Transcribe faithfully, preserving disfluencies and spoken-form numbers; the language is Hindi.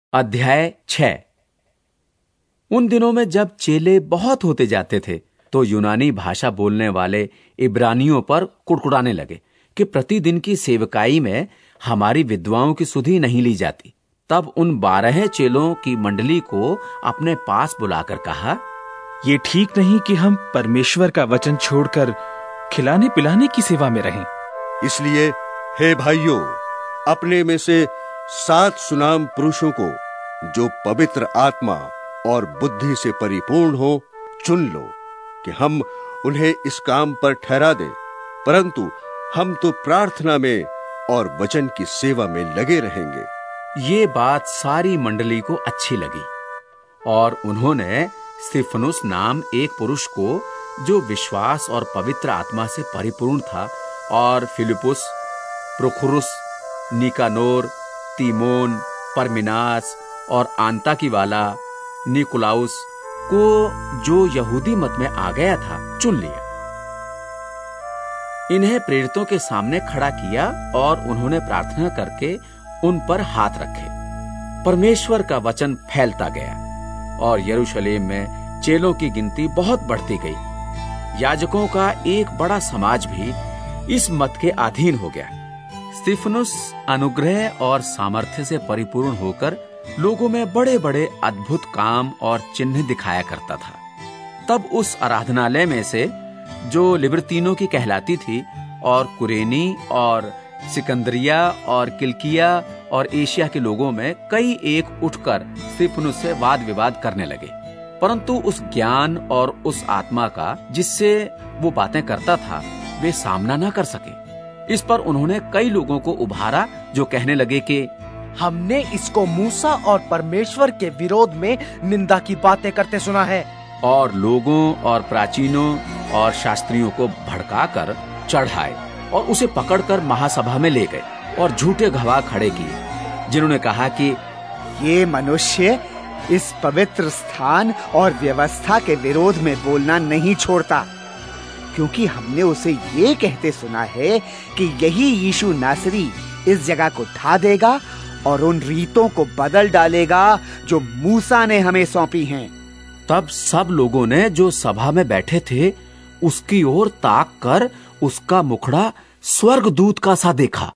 अध्याय छह। उन दिनों में जब चेले बहुत होते जाते थे तो यूनानी भाषा बोलने वाले इब्रानियों पर कुड़कुड़ाने लगे कि प्रतिदिन की सेवकाई में हमारी विधवाओं की सुधि नहीं ली जाती। तब उन बारह चेलों की मंडली को अपने पास बुलाकर कहा, ये ठीक नहीं कि हम परमेश्वर का वचन छोड़कर खिलाने पिलाने की सेवा में रहें। इसलिए हे भाइयों, अपने में से सात सुनाम पुरुषों को जो पवित्र आत्मा और बुद्धि से परिपूर्ण हो चुन लो कि हम उन्हें इस काम पर ठहरा दें। परंतु हम तो प्रार्थना में और वचन की सेवा में लगे रहेंगे। ये बात सारी मंडली को अच्छी लगी और उन्होंने स्तिफनुस नाम एक पुरुष को जो विश्वास और पवित्र आत्मा से परिपूर्ण था और फिलिपुस, प्रोखुरुस, निकानोर, तीमोन, परमिनास और आंताकी वाला निकुलाउस को जो यहूदी मत में आ गया था चुन लिया। इन्हें प्रेरितों के सामने खड़ा किया और उन्होंने प्रार्थना करके उन पर हाथ रखे। परमेश्वर का वचन फैलता गया और यरूशलेम में चेलों की गिनती बहुत बढ़ती गई। याजकों का एक बड़ा समाज भी इस मत के अधीन हो गया। स्तिफनुस अनुग्रह और सामर्थ्य से परिपूर्ण होकर लोगों में बड़े बड़े अद्भुत काम और चिन्ह दिखाया करता था। तब उस आराधनालय में से जो लिबर्तीनों की कहलाती थी और कुरेनी और सिकंदरिया और किलकिया और एशिया के लोगों में कई एक उठकर स्तिफनुस से वाद विवाद करने लगे। परंतु उस ज्ञान और उस आत्मा का जिससे वो बातें करता था वे सामना न कर सके। इस पर उन्होंने कई लोगों को उभारा जो कहने लगे कि हमने इसको मूसा और परमेश्वर के विरोध में निंदा की बातें करते सुना है। और लोगों और प्राचीनों और शास्त्रियों को भड़काकर चढ़ाए और उसे पकड़कर महासभा में ले गए और झूठे गवाह खड़े किए, जिन्होंने कहा कि ये मनुष्य इस पवित्र स्थान और व्यवस्था के विरोध में बोलना नहीं छोड़ता, क्योंकि हमने उसे ये कहते सुना है कि यही यीशु नासरी इस जगह को ढा देगा और उन रीतों को बदल डालेगा जो मूसा ने हमें सौंपी हैं। तब सब लोगों ने जो सभा में बैठे थे उसकी ओर ताक कर उसका मुखड़ा स्वर्गदूत का सा देखा।